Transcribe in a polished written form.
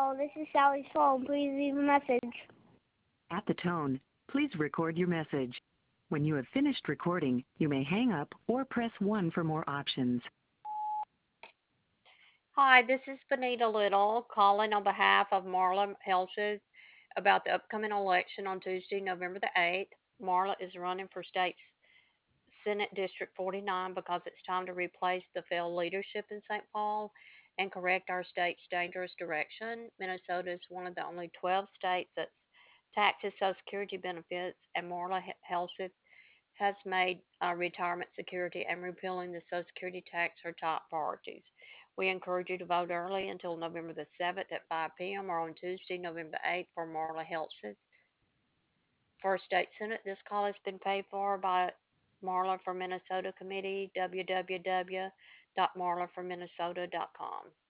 Hello, this is Sally's phone. Please leave a message. At the tone, please record your message. When you have finished recording, you may hang up or press 1 for more options. Hi, this is Benita Little calling on behalf of Marla Helseth about the upcoming election on Tuesday, November the 8th. Marla is running for state Senate District 49 because it's time to replace the failed leadership in St. Paul and correct our state's dangerous direction. Minnesota is one of the only 12 states that taxes Social Security benefits, and Marla Helseth has made retirement security and repealing the Social Security tax her top priorities. We encourage you to vote early until November the 7th at 5 p.m. or on Tuesday, November the 8th for Marla Helseth. For State Senate, this call has been paid for by Marla for Minnesota Committee, www.marlaforminnesota.com.